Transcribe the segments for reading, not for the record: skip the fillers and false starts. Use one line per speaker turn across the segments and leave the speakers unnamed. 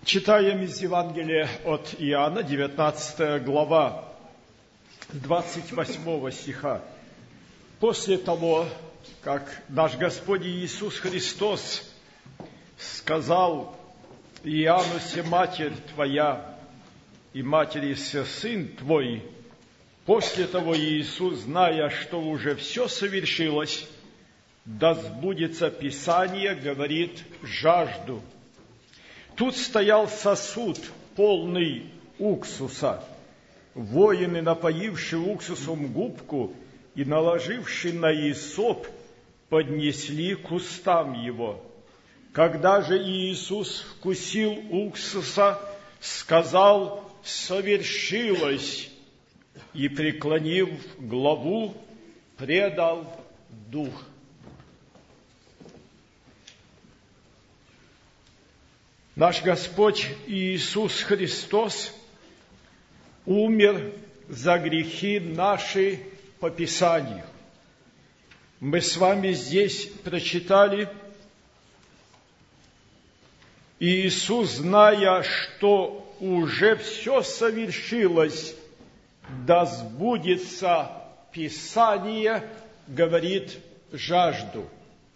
Читаем из Евангелия от Иоанна, 19 глава, 28 стиха. После того, как наш Господь Иисус Христос сказал Иоанну: «Се матерь твоя, и матери се сын твой», после того Иисус, зная, что уже все совершилось, да сбудется Писание, говорит: «Жажду». Тут стоял сосуд, полный уксуса. Воины, напоившие уксусом губку и наложившие на исоп, поднесли к устам его. Когда же Иисус вкусил уксуса, сказал: «Совершилось», и, преклонив главу, предал дух. Наш Господь Иисус Христос умер за грехи наши по Писанию. Мы с вами здесь прочитали: Иисус, зная, что уже все совершилось, да сбудется Писание, говорит: «Жажду».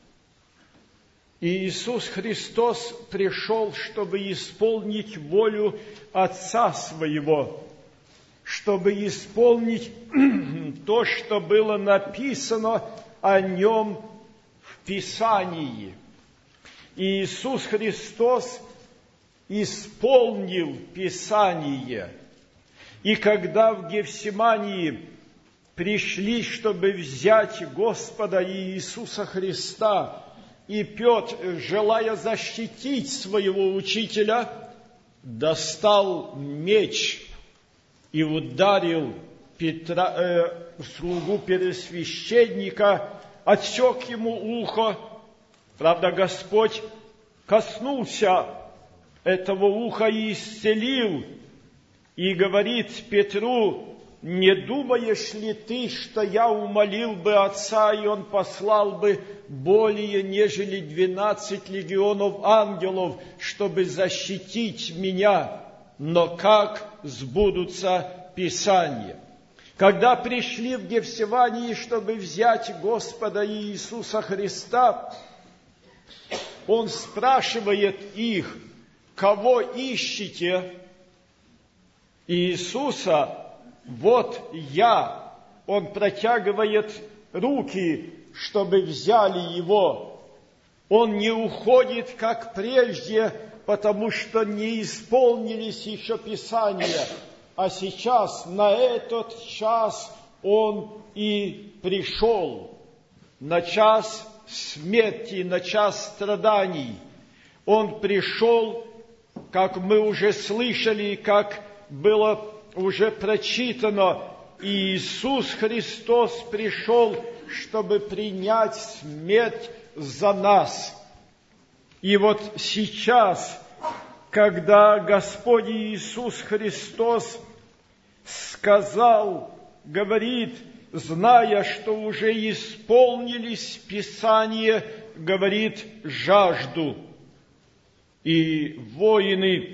Иисус Христос пришел, чтобы исполнить волю Отца Своего, чтобы исполнить то, что было написано о Нем в Писании. Иисус Христос исполнил Писание. И когда в Гефсимании пришли, чтобы взять Господа Иисуса Христа, и Петр, желая защитить своего учителя, достал меч и ударил слугу первосвященника, отсек ему ухо. Правда, Господь коснулся этого уха и исцелил, и говорит Петру: «Не думаешь ли ты, что я умолил бы Отца, и Он послал бы более, нежели 12 легионов ангелов, чтобы защитить меня? Но как сбудутся Писания?» Когда пришли в Гефсимании, чтобы взять Господа Иисуса Христа, Он спрашивает их: «Кого ищете?» Иисуса: «Вот я». Он протягивает руки, чтобы взяли его. Он не уходит, как прежде, потому что не исполнились еще Писания. А сейчас, на этот час, он и пришел. На час смерти, на час страданий. Он пришел, как мы уже слышали, как было уже прочитано, Иисус Христос пришел, чтобы принять смерть за нас. И вот сейчас, когда Господь Иисус Христос сказал, говорит, зная, что уже исполнились Писания, говорит: «Жажду». И воины,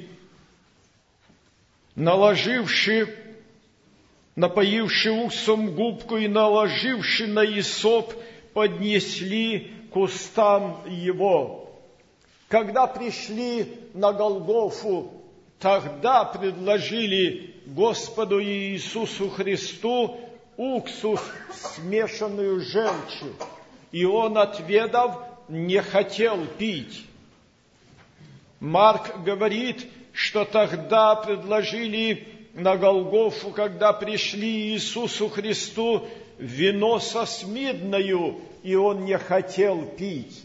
напоивши уксусом губку и наложивши на исоп, поднесли к устам его. Когда пришли на Голгофу, тогда предложили Господу Иисусу Христу уксус, смешанную с желчью, и Он, отведав, не хотел пить. Марк говорит, что тогда предложили на Голгофу, когда пришли Иисусу Христу, вино со смирною, и Он не хотел пить.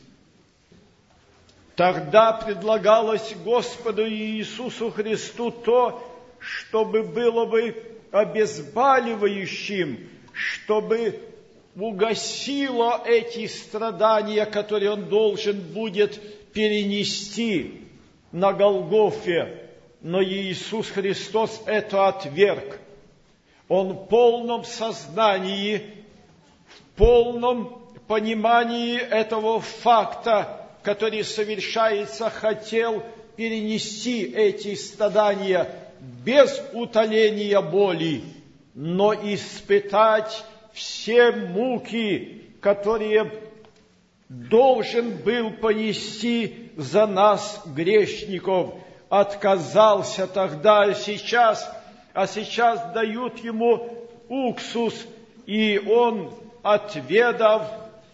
Тогда предлагалось Господу Иисусу Христу то, чтобы было бы обезболивающим, чтобы угасило эти страдания, которые Он должен будет перенести на Голгофе. Но Иисус Христос это отверг. Он в полном сознании, в полном понимании этого факта, который совершается, хотел перенести эти страдания без утоления боли, но испытать все муки, которые должен был понести за нас, грешников. Отказался тогда, а сейчас дают ему уксус, и он, отведав,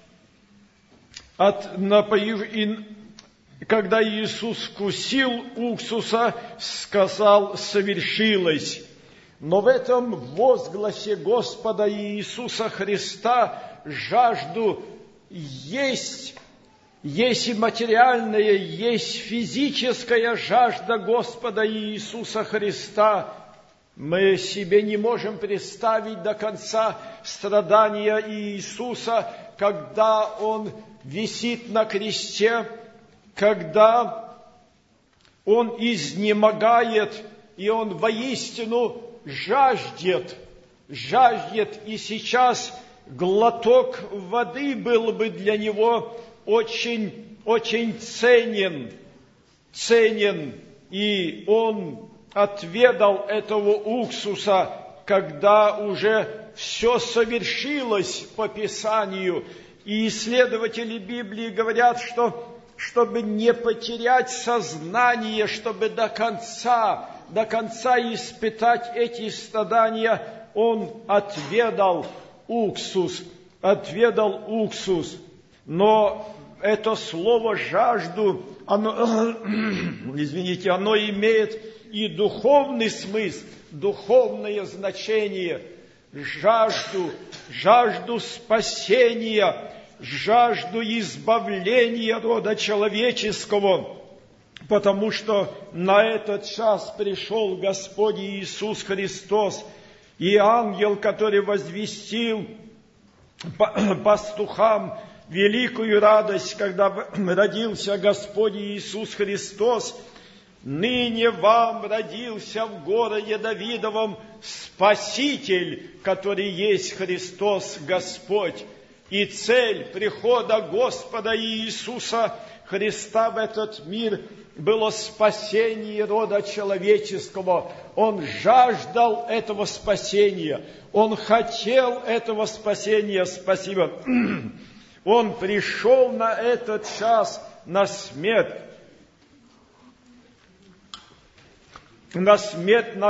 когда Иисус вкусил уксуса, сказал: совершилось. Но в этом возгласе Господа Иисуса Христа жажду есть и материальная, есть физическая жажда Господа Иисуса Христа. Мы себе не можем представить до конца страдания Иисуса, когда Он висит на кресте, когда Он изнемогает, и Он воистину жаждет, и сейчас глоток воды был бы для Него очень, очень ценен, и Он отведал этого уксуса, когда уже все совершилось по Писанию. И исследователи Библии говорят, что чтобы не потерять сознание, чтобы до конца испытать эти страдания, Он отведал уксус. Но это слово «жажду», оно имеет и духовный смысл, духовное значение. Жажду спасения, жажду избавления рода человеческого, потому что на этот час пришел Господь Иисус Христос, и ангел, который возвестил пастухам великую радость, когда родился Господь Иисус Христос: «Ныне вам родился в городе Давидовом Спаситель, который есть Христос Господь». И цель прихода Господа Иисуса Христа в этот мир было спасение рода человеческого. Он жаждал этого спасения, Он хотел этого спасения. Спасибо. Он пришел на этот час, на смерть на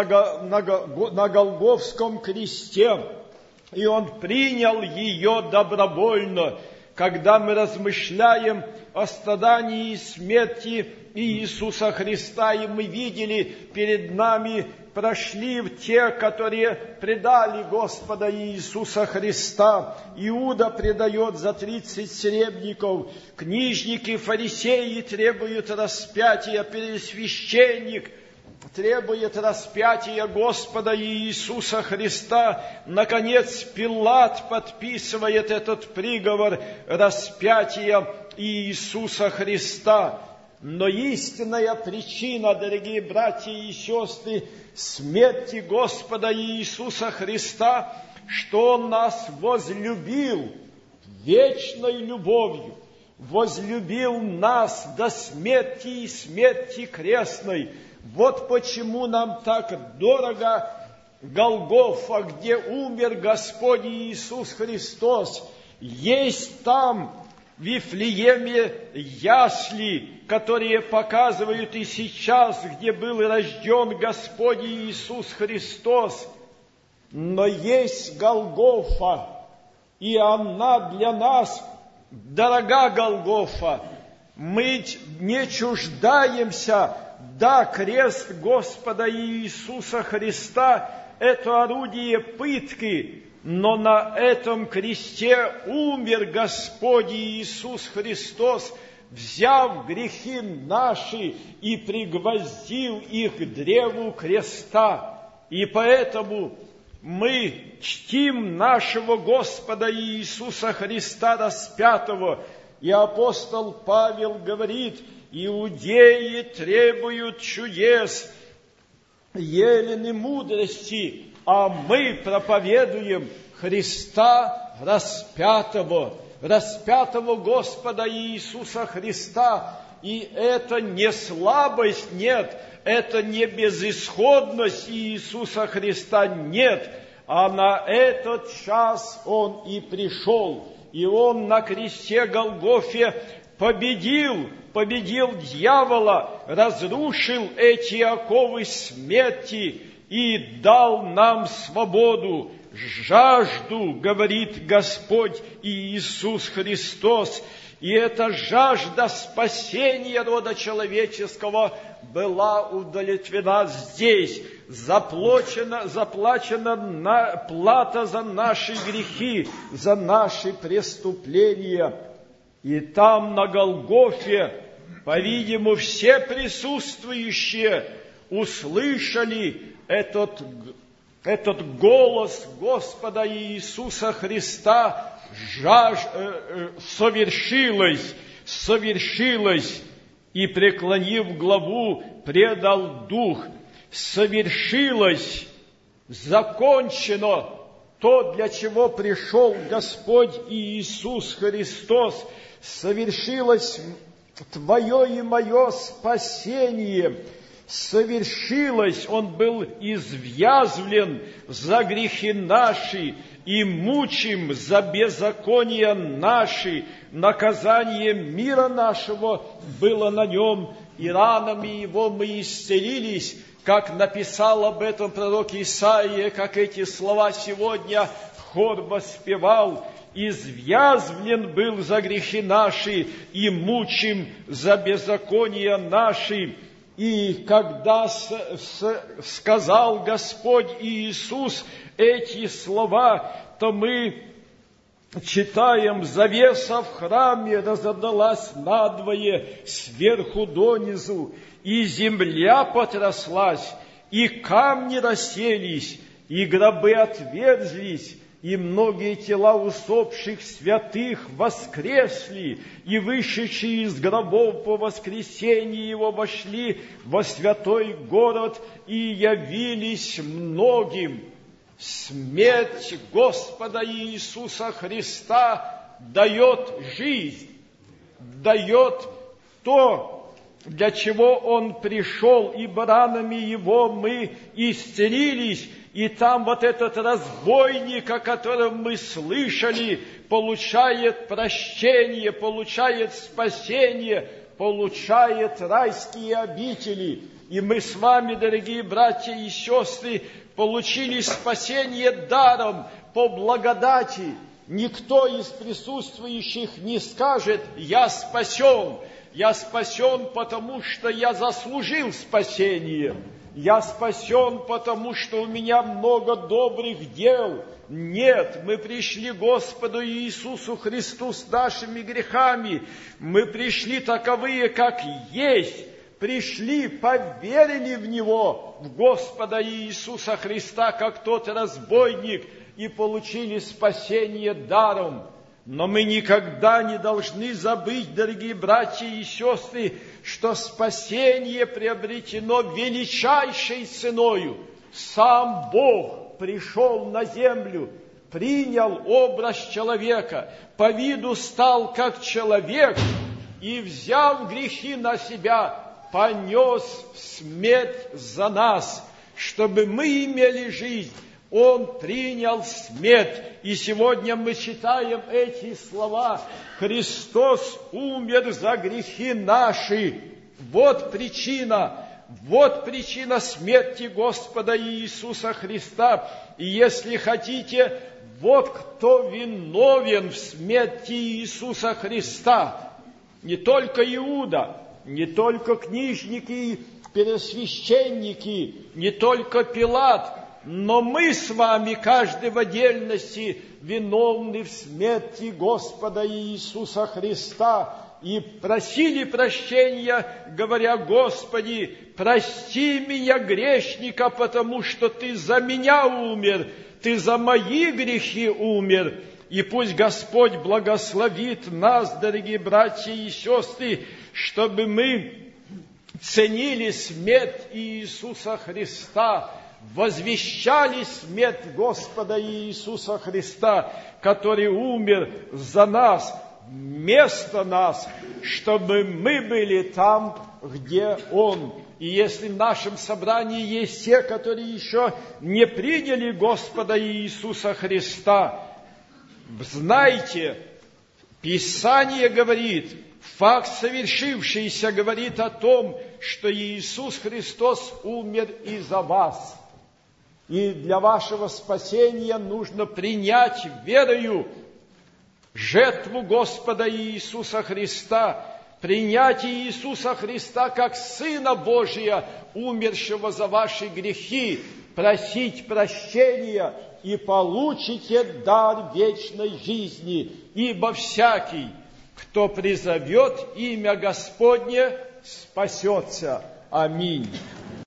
Голгофском кресте, и Он принял ее добровольно. Когда мы размышляем о страдании и смерти Иисуса Христа, и мы видели перед нами, прошли те, которые предали Господа Иисуса Христа. Иуда предает за 30 серебряков, книжники, фарисеи требуют распятия, первосвященник требует распятия Господа Иисуса Христа. Наконец, Пилат подписывает этот приговор распятия Иисуса Христа. Но истинная причина, дорогие братья и сестры, смерти Господа Иисуса Христа, что Он нас возлюбил вечной любовью, возлюбил нас до смерти и смерти крестной. Вот почему нам так дорого Голгофа, где умер Господь Иисус Христос. Есть там, в Вифлееме, ясли, которые показывают и сейчас, где был рожден Господь Иисус Христос. Но есть Голгофа, и она для нас дорога, Голгофа. Мы не чуждаемся. Да, крест Господа Иисуса Христа – это орудие пытки, но на этом кресте умер Господь Иисус Христос, взяв грехи наши и пригвоздил их к древу креста. И поэтому мы чтим нашего Господа Иисуса Христа распятого. И апостол Павел говорит: иудеи требуют чудес, елены мудрости, а мы проповедуем Христа распятого Господа Иисуса Христа. И это не слабость, нет, это не безысходность Иисуса Христа, нет, а на этот час Он и пришел. И Он на кресте Голгофе победил дьявола, разрушил эти оковы смерти и дал нам свободу. Жажду, говорит Господь Иисус Христос, и эта жажда спасения рода человеческого была удовлетворена здесь. Заплачена плата за наши грехи, за наши преступления. И там, на Голгофе, по-видимому, все присутствующие услышали этот голос Господа Иисуса Христа: совершилось, и, преклонив главу, предал дух. Совершилось, закончено то, для чего пришел Господь Иисус Христос. Совершилось твое и мое спасение. Совершилось, Он был извязвлен за грехи наши и мучим за беззакония наши. Наказание мира нашего было на Нем, и ранами Его мы исцелились, как написал об этом пророк Исаия, как эти слова сегодня хор воспевал: «Извязвлен был за грехи наши и мучим за беззакония наши». И когда сказал Господь Иисус эти слова, то мы читаем: завеса в храме разорвалась надвое сверху донизу, и земля потряслась, и камни расселись, и гробы отверзлись, и многие тела усопших святых воскресли, и вышедшие из гробов по воскресении Его вошли во святой город и явились многим. Смерть Господа Иисуса Христа дает жизнь, дает то, для чего Он пришел, ибо ранами Его мы исцелились. И там вот этот разбойник, о котором мы слышали, получает прощение, получает спасение, получает райские обители. И мы с вами, дорогие братья и сестры, получили спасение даром, по благодати. Никто из присутствующих не скажет: «Я спасен». Я спасен, потому что я заслужил спасение. Я спасен, потому что у меня много добрых дел. Нет, мы пришли к Господу Иисусу Христу с нашими грехами. Мы пришли таковые, как есть. Пришли, поверили в Него, в Господа Иисуса Христа, как тот разбойник, и получили спасение даром. Но мы никогда не должны забыть, дорогие братья и сестры, что спасение приобретено величайшей ценою. Сам Бог пришел на землю, принял образ человека, по виду стал как человек и, взяв грехи на себя, понес смерть за нас, чтобы мы имели жизнь. Он принял смерть. И сегодня мы читаем эти слова: Христос умер за грехи наши. Вот причина смерти Господа Иисуса Христа. И если хотите, вот кто виновен в смерти Иисуса Христа. Не только Иуда, не только книжники, первосвященники, не только Пилат, но мы с вами, каждый в отдельности, виновны в смерти Господа Иисуса Христа. И просили прощения, говоря: Господи, прости меня, грешника, потому что Ты за меня умер, Ты за мои грехи умер. И пусть Господь благословит нас, дорогие братья и сестры, чтобы мы ценили смерть Иисуса Христа, возвещали смерть Господа Иисуса Христа, который умер за нас, вместо нас, чтобы мы были там, где Он. И если в нашем собрании есть те, которые еще не приняли Господа Иисуса Христа, знайте, Писание говорит, факт совершившийся говорит о том, что Иисус Христос умер и за вас. И для вашего спасения нужно принять верою жертву Господа Иисуса Христа, принять Иисуса Христа как Сына Божия, умершего за ваши грехи, просить прощения, и получите дар вечной жизни. Ибо всякий, кто призовет имя Господне, спасется. Аминь.